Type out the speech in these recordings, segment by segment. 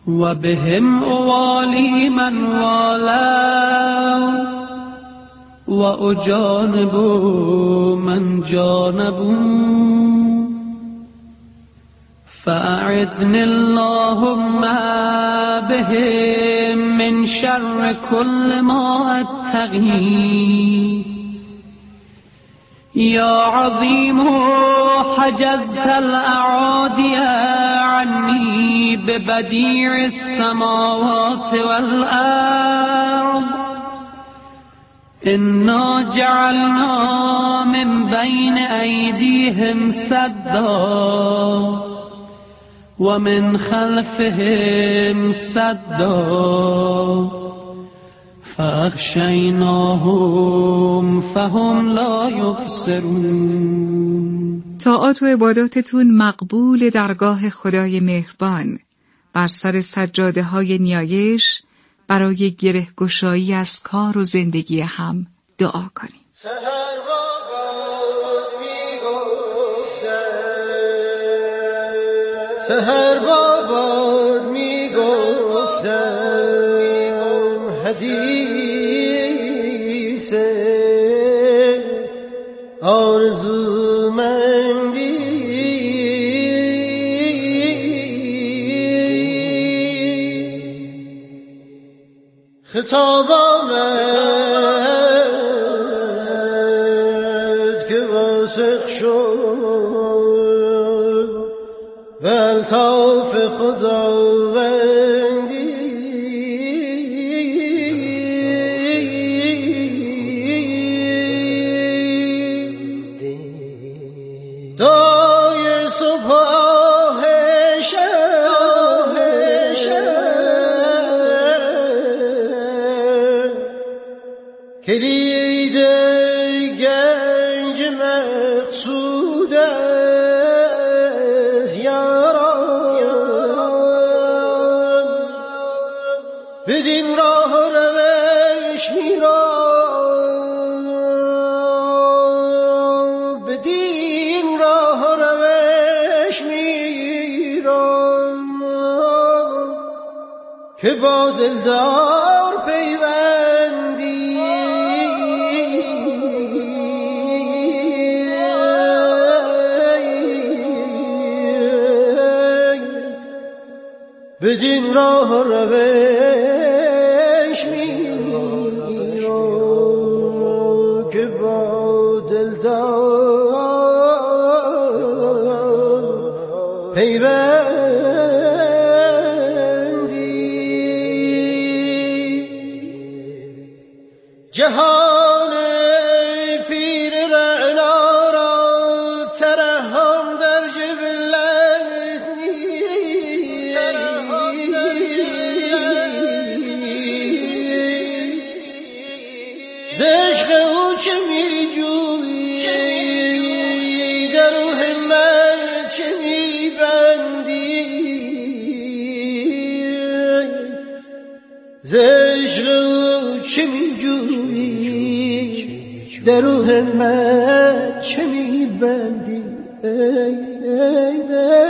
و بهم اوالی من والا و اجانب من جانب فأعذني اللهم بهم من شر كل ما اتقي يا عظيم حجزت الأعادي عني ببديع السماوات والأرض إنا جعلنا من بين أيديهم سدا ومن خلفهم سدا فاخشیناهم فهم لا یبصرون. طاعات و عباداتتون مقبول درگاه خدای مهربان. بر سر سجاده های نیایش برای گره گشایی از کار و زندگی هم دعا کنیم. سحر بابات می گفتم حدیث آرزومندی خطاب آمد که واثق شد و الطاف خداوندی دای صبح کلید گنج مقصود از یاران بدین راه روش میرم بدین راه روش میرم که با دلدار پیوندی بدین راه روش میرم که با دلدار پیوندی جهان پیر رعنا را ترحم در جبلت نیست ز عشق او چه می جویی در روح من چه می بندی ز عشق او چه می جویی در روح من چه می بندی ای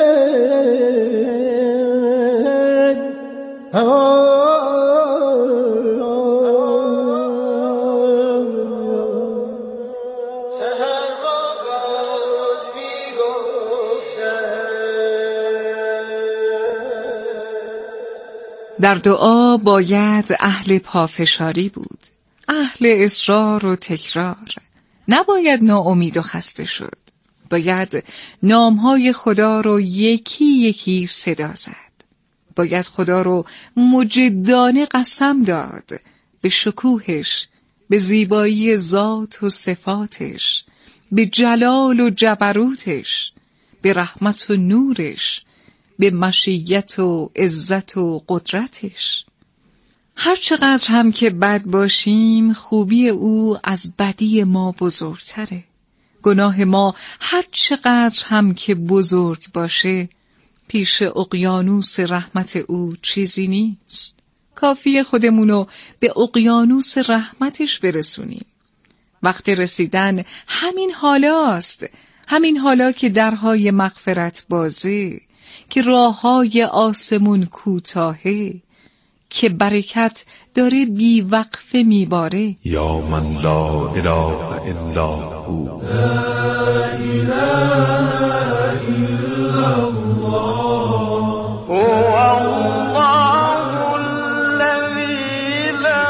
در دعا باید اهل پافشاری بود، اهل اصرار و تکرار. نباید ناامید و خسته شد. باید نامهای خدا رو یکی یکی صدا زد. باید خدا رو مجدانه قسم داد به شکوهش، به زیبایی ذات و صفاتش، به جلال و جبروتش، به رحمت و نورش، به مشیت و عزت و قدرتش. هر چقدر هم که بد باشیم خوبی او از بدی ما بزرگتره. گناه ما هر چقدر هم که بزرگ باشه پیش اقیانوس رحمت او چیزی نیست. کافیه خودمونو به اقیانوس رحمتش برسونیم. وقت رسیدن همین حالاست، همین حالا که درهای مغفرت بازه، که راههای آسمون کوتاهه، که برکت داره بی وقفه میباره. یا من لا اله الا هو، لا اله الا الله، هو الله الذی لا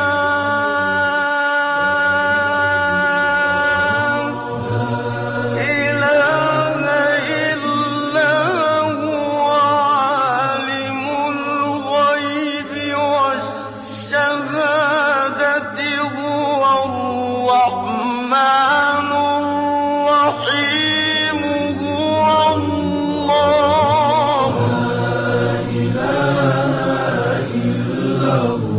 اله الا هو، عالم الغیب والشهادة، هو الرحمن الرحیم، هو الله. لا اله الا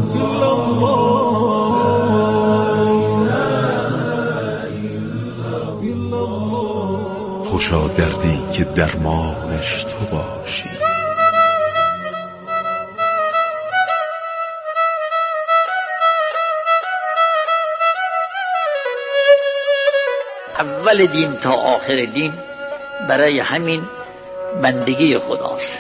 الله. خوشا دردی که درمانش تو باشی. اول دین تا آخر دین برای همین بندگی خداست.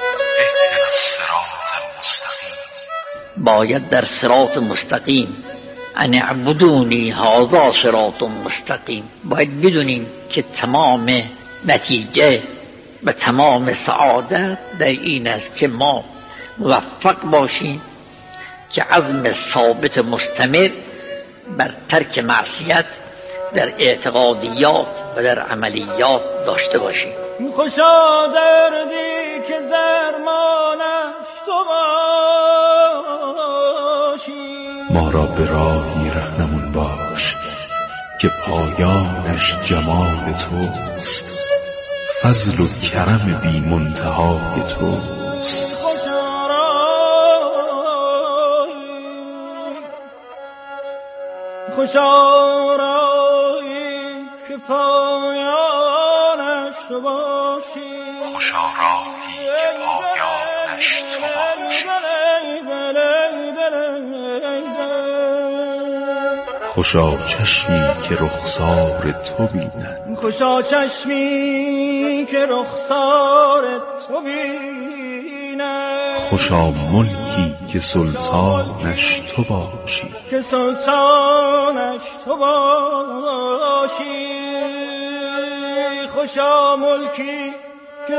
باید در صراط مستقیم، ان اعبدونی هذا صراط مستقیم. باید بدونیم که تمام نتیجه و تمام سعادت در این است که ما موفق باشیم که عزم ثابت مستمر بر ترک معصیت در اعتقادیات و در عملیات داشته باشیم. خوشا دردی که درمانش تو باشی، ما را به راهی رهنمون باش که پایانش جمال توست، فضل و کرم بی منتهای توست. خوشا رایی که پایانش تو باشی، خوشا راهی که پایانش تو باشی. خوشا چشمی که رخسار تو بیند، خوشا چشمی که رخسار تو بیند. خوشا ملکی که سلطانش تو باشی، که سلطانش تو باشی. خوشا ملکی که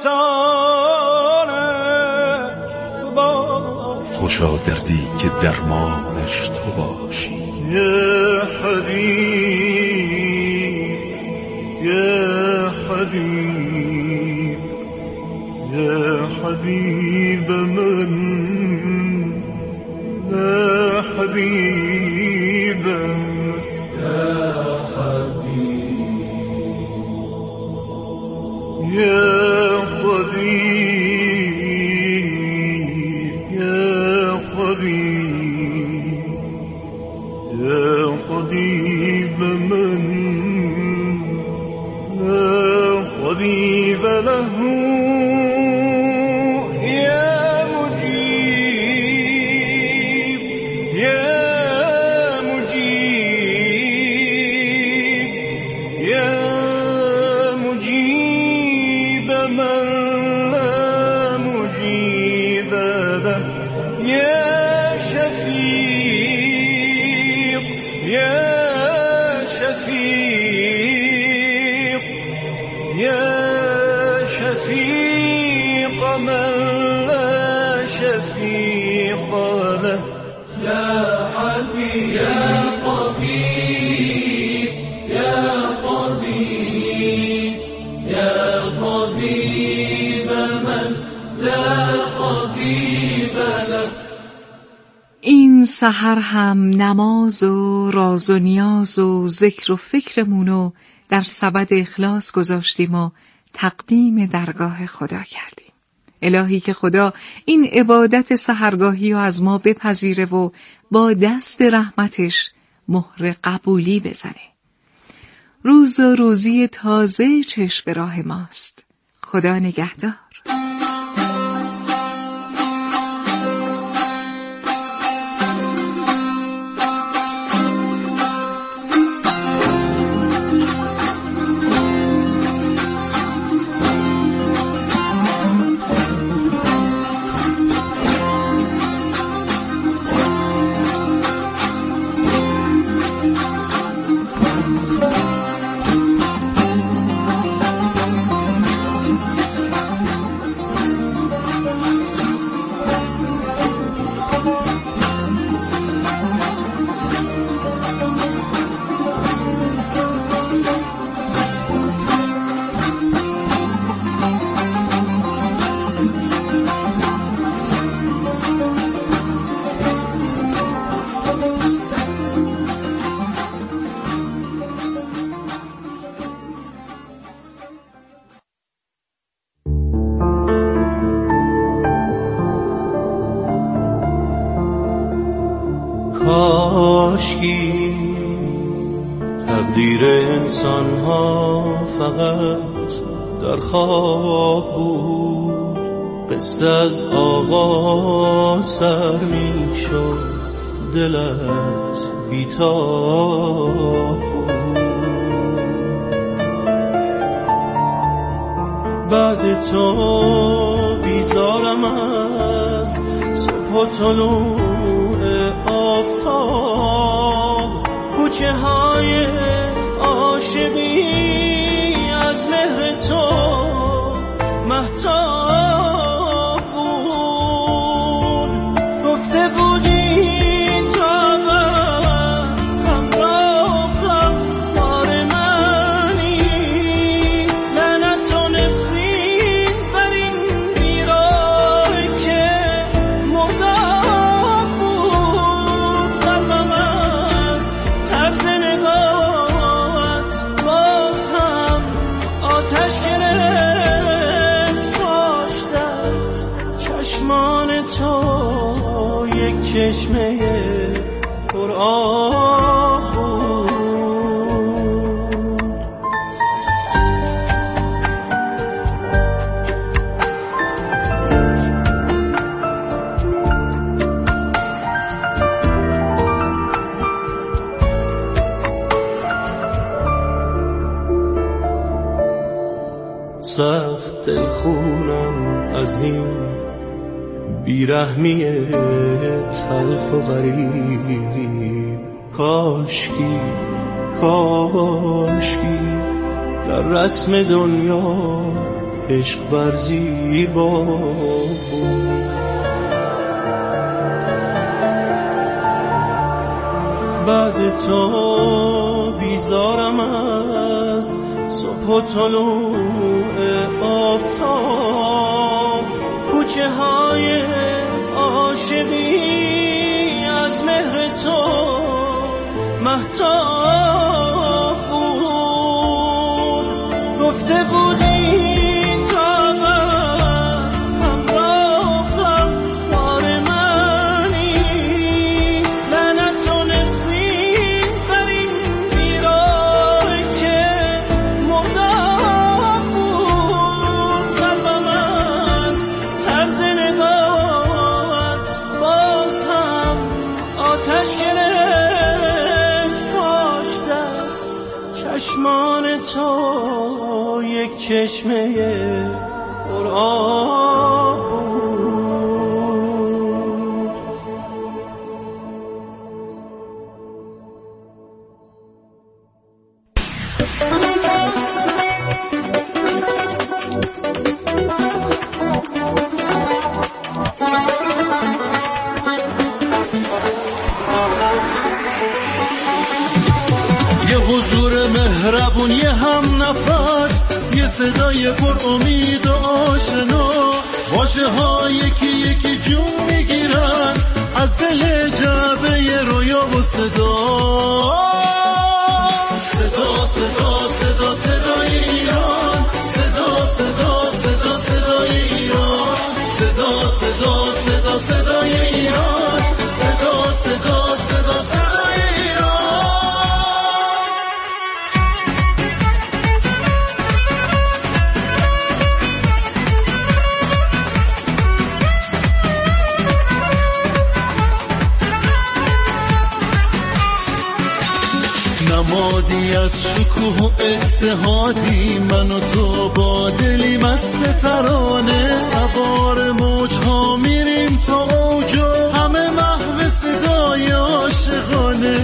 سلطانش تو باشی. خوشا دردی که درمانش تو باشی. یا حبیب، یا حبیب، یا حبیب من، یا حبیب، یا حبیب، یا حبیب، یا حبیب، یا حبیب من، لا حبیب له. این سحر هم نماز و راز و نیاز و ذکر و فکرمونو در سبد اخلاص گذاشتیم و تقدیم درگاه خدا کردیم. الهی که خدا این عبادت سحرگاهی رو از ما بپذیره و با دست رحمتش مهر قبولی بزنه. روز و روزی تازه چشم به راه ماست. خدا نگهدار. کاشکی تقدیر انسان ها فقط در خواب بود، قصه از آغاز سر می شد، دلت بیتاب بود. بعد تو بیزارم از صبح و طلوع آفتاب، کوچه های عاشقی از مهر تو مهتاب بود. گفته بودی تا همراه غمخوار منی، لعنت و نفرین بر این بیراه که مرداب بود. قلبم از طرز نگاهت باز هم آتش گرفت، پاشتم چشمان تو یک چشمه پر آب بود. سخت دلخونم از این بیرحمی تلخ و غریب. کاشکی در رسم دنیا عشق ورزی بود. بعد تو بیزارم از صبح و طلوع آفتاب، کوچه های عاشقی از مهر تو مهتاب بود. گفته بودی تا همراه غمخوار منی، لعنت و نفرین بر این بیراه که مرداب بود. قلبم از طرز نگاهت باز هم آتش گرفت، پاشتم چشمان تو یک چشمه پر آب بود. یه حضور مهربون، یه هم نفس، یه صدای پر امید و آشنا، واژه ها یکی جون میگیرن از دل جعبه رویا و صدا. صدا صدا صدا صدای ایران، صدا صدا صدا صدای ایران، صدا صدا صدا صدای ایران، صدا صدا صدا صدای ایران. نمادی از شکوه و اتحادی، من و تو با دلی مست ترانه، سوار موجها میریم تا اوج و همه محو صدای عاشقانه.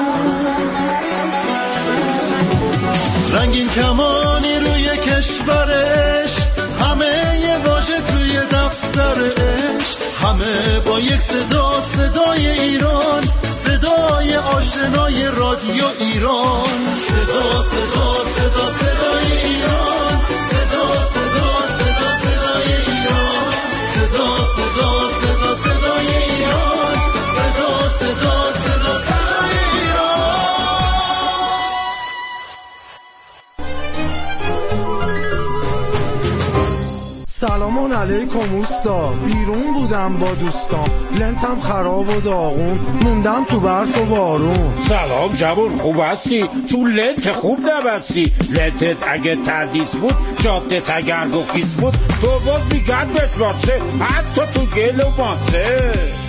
رنگین کمانی روی کشورش، همه یه واژه توی دفتر عشق، همه با یک صدا، صدای ایران، صدای آشنای رادیو ایران. صدا صدا صدا صدای ایران، صدا صدا صدا صدای ایران، صدا صدا صدا صدای ایران، صدا صدا صدا صدای ایران. سلام و علیکم اوستا، بیرون بودم با دوستام، لنتم خراب و داغون، موندم تو برف و بارون. سلام جوان، خوب هستی؟ تو لنت خوب نبستی. لنتت اگه تردیس بود، جادت اگر گفیس بود، تو باز میگرد بتراشه، حتی تو گل و ماسه.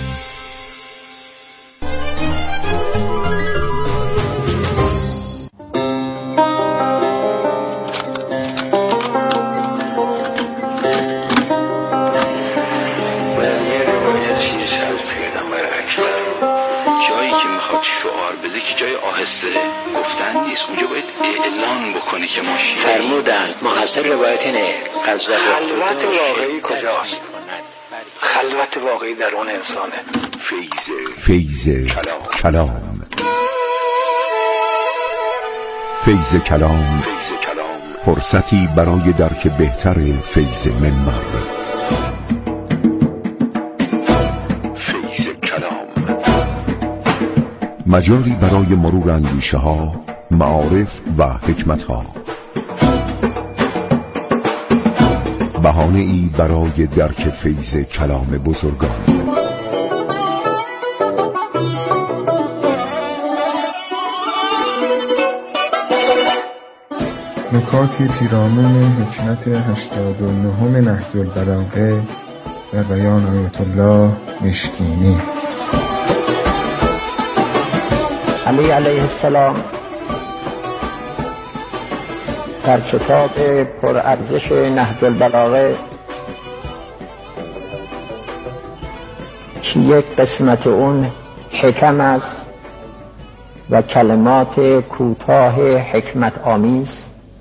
شعار بده که جای آهسته گفتن نیست، اونجا باید اعلان بکنه که ما شیعه فرمودند محصل روایت اینه. خلوت واقعی کجاست؟ خلوت واقعی در اون انسانه. فیض کلام. فیض کلام فرصتی برای درک بهتر فیض منبر. مجاری برای مرور اندیشه ها، معارف و حکمت ها. بهانه ای برای درک فیض کلام بزرگان. نکاتی پیرامون حکمت 89 نهج البلاغه در بیان آیت الله مشکینی. علی علیه السلام در کتاب پرارزش نهج البلاغه که یک قسمت اون حکم است و کلمات کوتاه حکمت آمیز،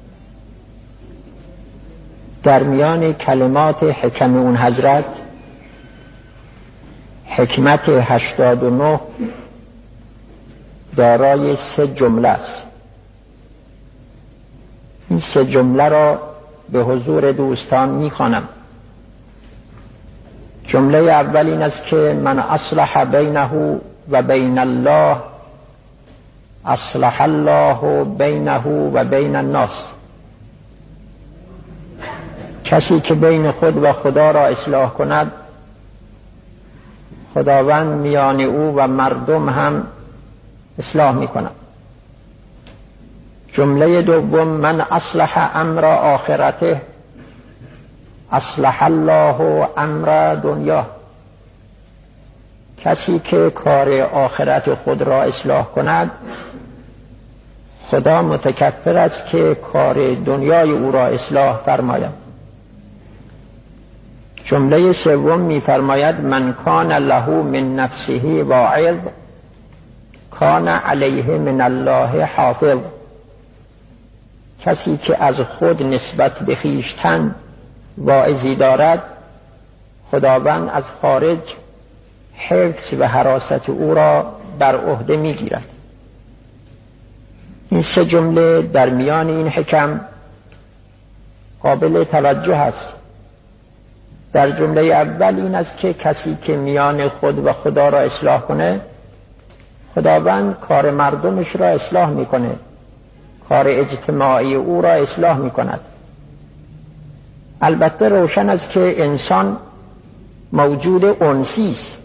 در میان کلمات حکم اون حضرت حکمت 89 دارای 3 جمله است. این 3 جمله را به حضور دوستان می‌خوانم. جمله اول این است که من اصلح بینه و بین الله اصلح الله بینه و بین الناس. کسی که بین خود و خدا را اصلاح کند، خداوند میان او و مردم هم اصلاح میکنم. جمله دوم من اصلح امر آخرته اصلح الله امر دنیا. کسی که کار آخرت خود را اصلاح کند، خدا متکفل است که کار دنیای او را اصلاح فرماید. جمله سوم می‌فرماید من کان له من نفسه واعظ کان علیه من الله حافظ. کسی که از خود نسبت به خویشتن واعظی دارد، خداوند از خارج حفظ و حراست او را بر عهده می‌گیرد. این 3 جمله در میان این حکم قابل توجه است. در جمله اول این است که کسی که میان خود و خدا را اصلاح کنه، خداوند کار مردمش را اصلاح میکنه، کار اجتماعی او را اصلاح میکند. البته روشن است که انسان موجود انسی است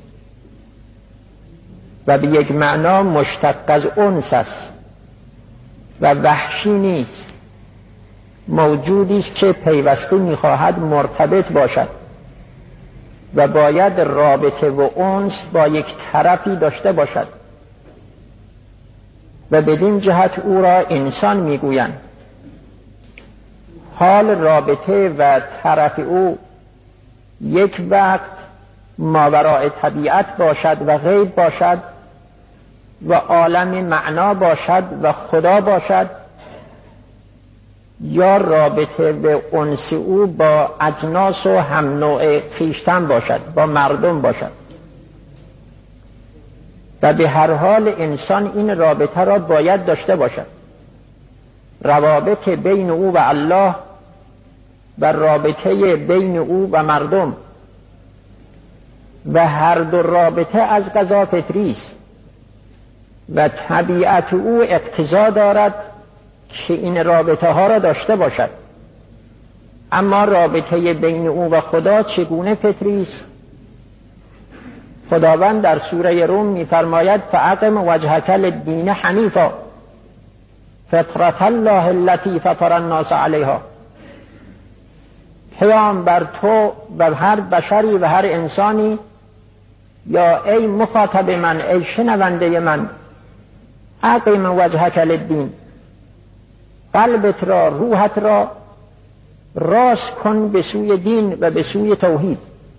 و به یک معنا مشتق از انس است و وحشی نیست. موجودی است که پیوسته میخواهد مرتبط باشد و باید رابطه و انس با یک طرفی داشته باشد و بدین جهت او را انسان میگویند. حال رابطه و طرف او یک وقت ماوراء طبیعت باشد و غیب باشد و عالم معنا باشد و خدا باشد، یا رابطه به انس او با اجناس و هم نوع خویشتن باشد، با مردم باشد. و به هر حال انسان این رابطه را باید داشته باشد. روابط بین او و الله و رابطه بین او و مردم و هر دو رابطه از قضا فطری است و طبیعت او اقتضا دارد که این رابطه ها را داشته باشد. اما رابطه بین او و خدا چگونه فطری است؟ خداوند در سوره روم می‌فرماید فاقم وجهک للدین حنیفا فطرة الله التي فطر الناس علیها. پیامبر تو و هر بشری و هر انسانی، یا ای مخاطب من، ای شنونده من، اقیم وجهک للدین، قلبت را، روحت را راست کن به سوی دین و به سوی توحید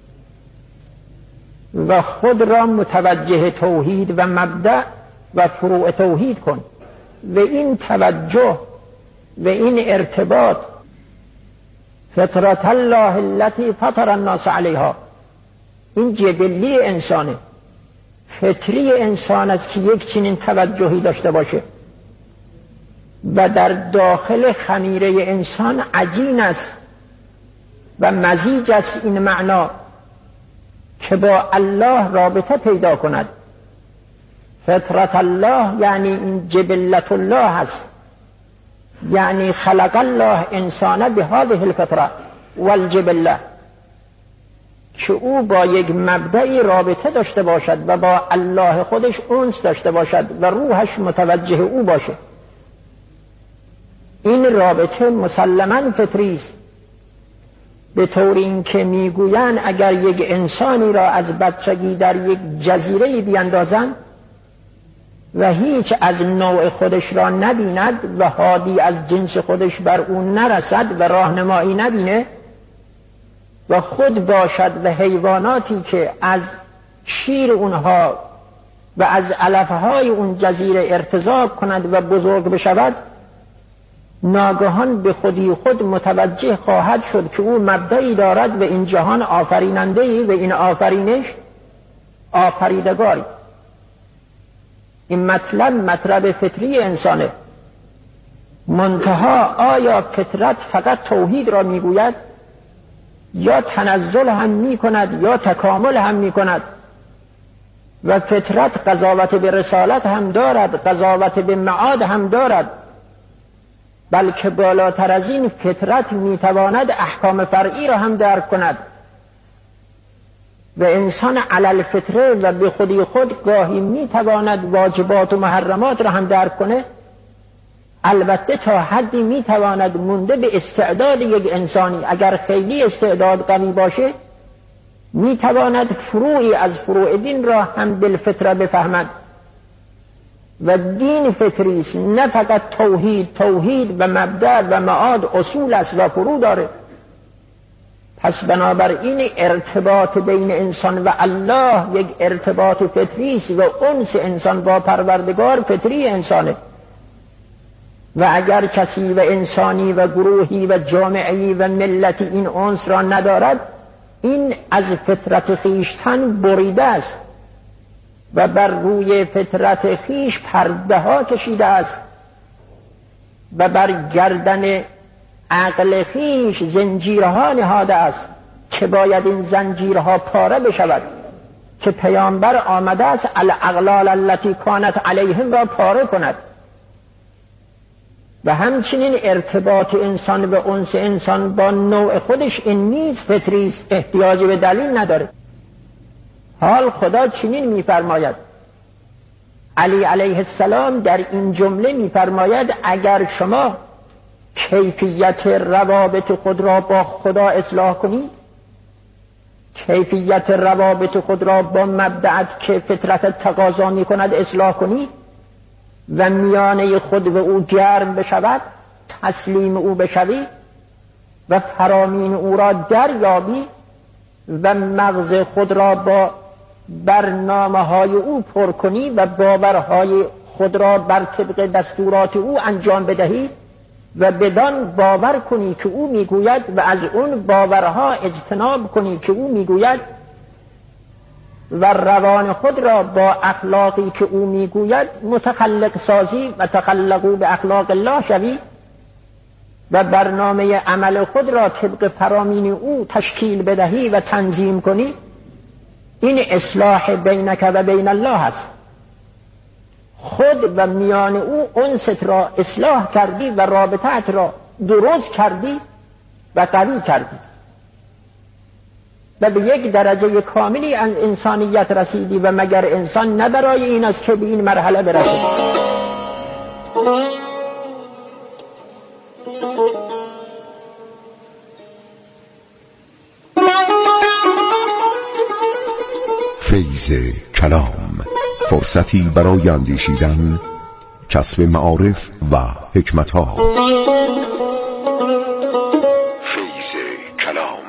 و خود را متوجه توحید و مبدأ و فروع توحید کن. و این توجه و این ارتباط فطرة الله التي فطر الناس علیها، این جبلی انسانه، فطری انسان است که یک چنین توجهی داشته باشه و در داخل خمیره انسان عجین است و مزیج است این معنا که با الله رابطه پیدا کند. فطرت الله یعنی این جبلت الله است، یعنی خلق الله انسان بهذه الفطره والجبله، که او با یک مبدأی رابطه داشته باشد و با الله خودش انس داشته باشد و روحش متوجه او باشه. این رابطه مسلماً فطری است، به طور این که میگویند اگر یک انسانی را از بچگی در یک جزیره بیندازند و هیچ از نوع خودش را نبیند و حادی از جنس خودش بر او نرسد و راهنمایی نبینه و خود باشد و حیواناتی که از شیر اونها و از علفهای اون جزیره ارتزاق کند و بزرگ بشود، ناگهان به خودی خود متوجه خواهد شد که او مبدأی دارد و این جهان آفریننده‌ای و این آفرینش آفریدگاری. این مطلب فطری انسانه. منتها آیا فطرت فقط توحید را میگوید یا تنزل هم میکند یا تکامل هم میکند؟ و فطرت قضاوت به رسالت هم دارد، قضاوت به معاد هم دارد، بلکه بالاتر از این فطرت میتواند احکام فرعی را هم درک کند و انسان علل فطره و به خودی خود گاهی میتواند واجبات و محرمات را هم درک کنه. البته تا حدی میتواند مونده به استعداد یک انسانی، اگر خیلی استعداد قوی باشه میتواند فروعی از فروع دین را هم بالفطره بفهمد و دین فطری است، نه فقط توحید و مبدأ و معاد اصول است و فروع داره. پس بنابراین ارتباط بین انسان و الله یک ارتباط فطری است و انس انسان با پروردگار فطری انسانه. و اگر کسی و انسانی و گروهی و جامعه‌ای و ملتی این انس را ندارد، این از فطرت خویشتن بریده است و بر روی فطرت خویش پرده ها کشیده است و بر گردن عقل خویش زنجیرها نهاده است که باید این زنجیرها پاره بشود، که پیامبر آمده است الاغلال التي کانت علیهم را پاره کند. و همچنین ارتباط انسان و انس انسان با نوع خودش این نیز فطری است، احتیاج به دلیل نداره. حال خدا چنین می‌فرماید، علی علیه السلام در این جمله می‌فرماید اگر شما کیفیت روابط خود را با خدا اصلاح کنید، کیفیت روابط خود را با مبدأت که فطرت تقاضا می‌کند اصلاح کنید و میانه خود و او گرم بشود، تسلیم او بشوی و فرامین او را دریابی و مغز خود را با برنامه‌های او پر کنی و باورهای خود را بر طبق دستورات او انجام بدهی و بدان باور کنی که او میگوید و از اون باورها اجتناب کنی که او میگوید و روان خود را با اخلاقی که او میگوید متخلق سازی و تخلقوا به اخلاق الله شوی و برنامه عمل خود را طبق فرامین او تشکیل بدهی و تنظیم کنی، این اصلاح بینک و بین الله است. خود و میان او انست را اصلاح کردی و رابطت را درست کردی و قوی کردی و به یک درجه کاملی از انسانیت رسیدی و مگر انسان نه برای این است که به این مرحله برسه. فیض کلام، فرصتی برای اندیشیدن، کسب معارف و حکمت‌ها. فیض کلام.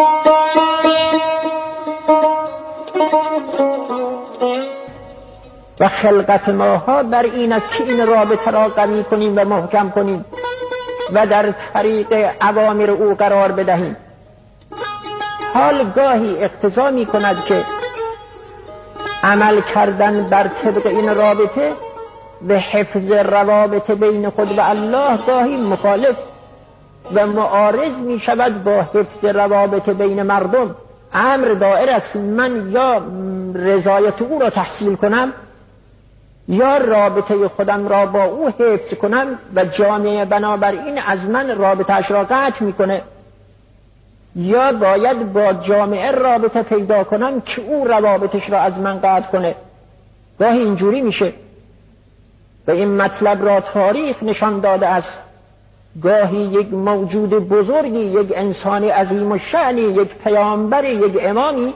و خلقت ماها بر این است که این رابطه را قوی کنیم و محکم کنیم و در طریق اوامر او قرار بدهیم. حال گاهی اقتضا می کند که عمل کردن بر طبق این رابطه به حفظ روابط بین خود و الله گاهی مخالف و معارض می شود با حفظ روابط بین مردم. امر دائر است، من یا رضایت او را تحصیل کنم یا رابطه خودم را با او حفظ کنم و جامعه بنابراین از من رابطه‌اش را قطع میکنه، یا باید با جامعه رابطه پیدا کنم که او روابطش را از من قطع کنه. گاهی اینجوری میشه و این مطلب را تاریخ نشان داده است. گاهی یک موجود بزرگی، یک انسان عظیم الشأنی، یک پیامبر، یک امامی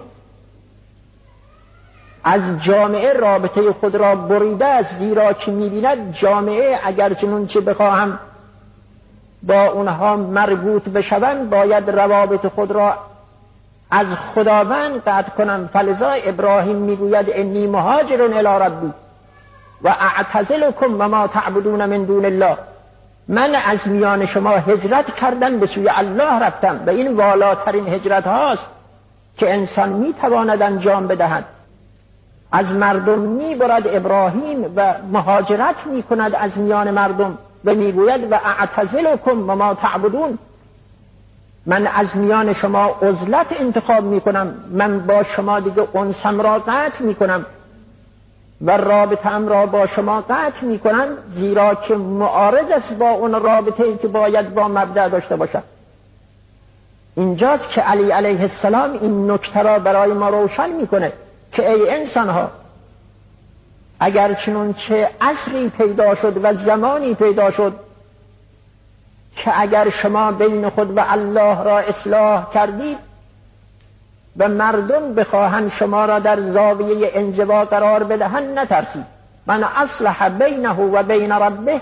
از جامعه رابطه خود را بریده است، زیرا که می‌بیند جامعه اگر چنانچه بخواهم با اونها مربوط بشوم باید روابط خود را از خداوند قطع کنم. فلذا ابراهیم میگوید انی مهاجر الی ربی و اعتزلکم و ما تعبدون من دون الله. من از میان شما هجرت کردن به سوی الله رفتم و این والاترین هجرت هاست که انسان میتواند انجام بدهد. از مردم میبرد ابراهیم و مهاجرت میکند از میان مردم و میگوید و اعتزلکم و ما تعبدون. من از میان شما عزلت انتخاب میکنم، من با شما دیگه انسم را قطع میکنم و رابطه‌ام را با شما قطع میکنم، زیرا که معارض است با اون رابطه‌ای که باید با مبدأ داشته باشد. اینجاست که علی علیه السلام این نکته را برای ما روشن میکنه که ای انسان ها، اگر چنانچه عصری پیدا شد و زمانی پیدا شد که اگر شما بین خود و الله را اصلاح کردید و مردم بخواهند شما را در زاویه انزوا قرار بدهند، نترسید. من اصلح بینه و بین ربه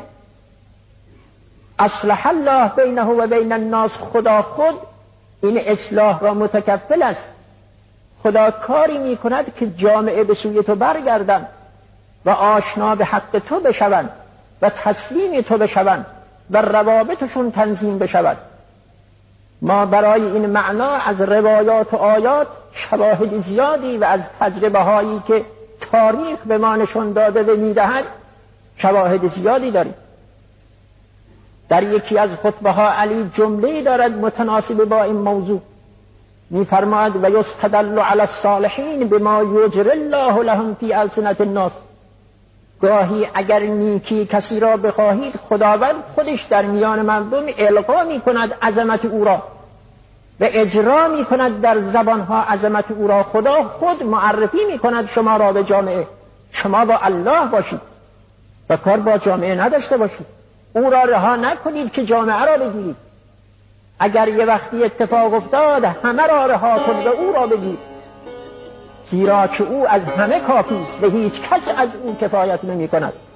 اصلح الله بینه و بین الناس. خدا خود این اصلاح را متکفل است. خدا کاری می کند که جامعه به سوی تو برگردند و آشنا به حق تو بشوند و تسلیم تو بشوند و روابطشون تنظیم بشود. ما برای این معنا از روایات و آیات شواهد زیادی و از تجربه هایی که تاریخ به ما نشان داده و میدهد شواهد زیادی داریم. در یکی از خطبه ها علی جمله دارد متناسب با این موضوع، می‌فرماید و یستدل علی الصالحین بما یجری الله لهم فی السنة الناس. گاهی اگر نیکی کسی را بخواهید خداوند خودش در میان مردم القا می‌کند عظمت او را و اجرا می‌کند در زبانها عظمت او را. خدا خود معرفی می‌کند شما را به جامعه. شما با الله باشید و کار با جامعه نداشته باشید. او را رها نکنید که جامعه را بگیرید. اگر یه وقتی اتفاق افتاد همه را رها کن و او را بگیر، زیرا که او از همه کافی است و هیچ کس از او کفایت نمی کند.